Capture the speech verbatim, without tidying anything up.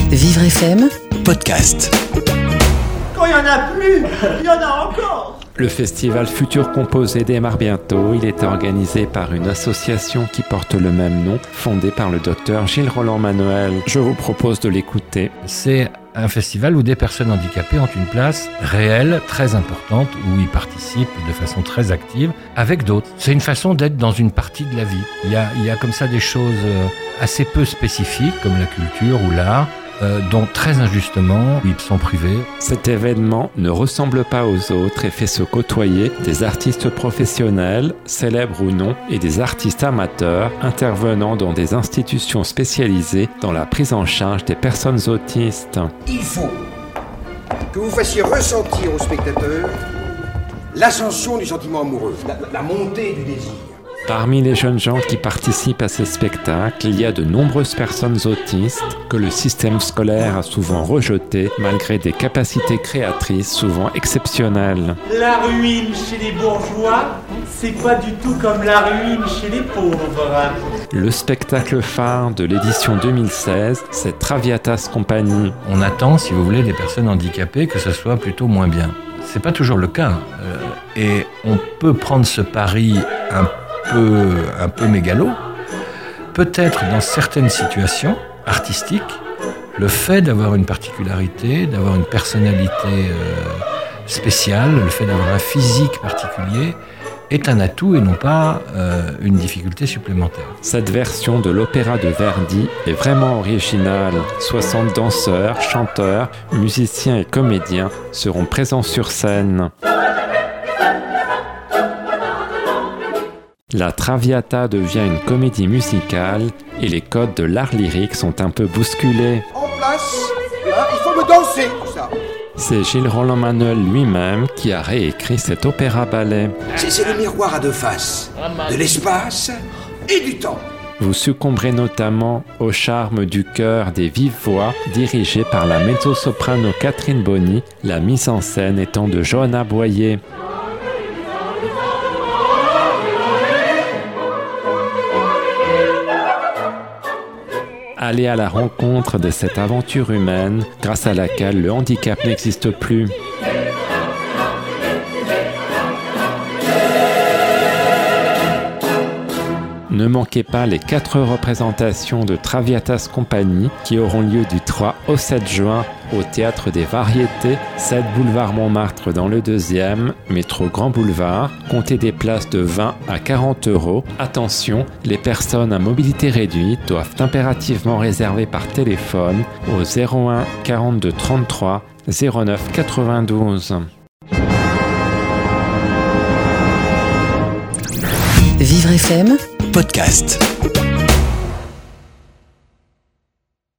Vivre F M Podcast. Quand il n'y en a plus, il y en a encore. Le festival Futur Composé démarre bientôt. Il est organisé par une association qui porte le même nom, fondée par le docteur Gilles Rolland-Manuel. Je vous propose de l'écouter. C'est un festival où des personnes handicapées ont une place réelle, très importante, où ils participent de façon très active avec d'autres. C'est une façon d'être dans une partie de la vie. Il y a, il y a comme ça des choses assez peu spécifiques, comme la culture ou l'art, Euh, dont très injustement, ils sont privés. Cet événement ne ressemble pas aux autres et fait se côtoyer des artistes professionnels, célèbres ou non, et des artistes amateurs intervenant dans des institutions spécialisées dans la prise en charge des personnes autistes. Il faut que vous fassiez ressentir aux spectateurs l'ascension du sentiment amoureux, la, la montée du désir. Parmi les jeunes gens qui participent à ces spectacles, il y a de nombreuses personnes autistes que le système scolaire a souvent rejetées malgré des capacités créatrices souvent exceptionnelles. La ruine chez les bourgeois, c'est pas du tout comme la ruine chez les pauvres. Le spectacle phare de l'édition deux mille seize, c'est Traviatas Company. On attend, si vous voulez, des personnes handicapées que ce soit plutôt moins bien. C'est pas toujours le cas. Euh, et on peut prendre ce pari un peu, un peu mégalo. Peut-être dans certaines situations artistiques, le fait d'avoir une particularité, d'avoir une personnalité euh, spéciale, le fait d'avoir un physique particulier, est un atout et non pas euh, une difficulté supplémentaire. Cette version de l'opéra de Verdi est vraiment originale. soixante danseurs, chanteurs, musiciens et comédiens seront présents sur scène. La Traviata devient une comédie musicale et les codes de l'art lyrique sont un peu bousculés. En place, hein, il faut me danser, tout ça. C'est Gilles Rolland-Manuel lui-même qui a réécrit cet opéra-ballet. C'est, c'est le miroir à deux faces, de l'espace et du temps. Vous succomberez notamment au charme du chœur des vives voix dirigé par la mezzo-soprano Catherine Bonny, la mise en scène étant de Johanna Boyer. Aller à la rencontre de cette aventure humaine grâce à laquelle le handicap n'existe plus. Ne manquez pas les quatre représentations de Traviatas Company qui auront lieu du trois au sept juin au Théâtre des Variétés, sept boulevard Montmartre dans le deuxième, métro Grand Boulevard. Comptez des places de vingt à quarante euros. Attention, les personnes à mobilité réduite doivent impérativement réserver par téléphone au zéro un quarante-deux trente-trois zéro neuf quatre-vingt-douze. Vivre F M Podcast.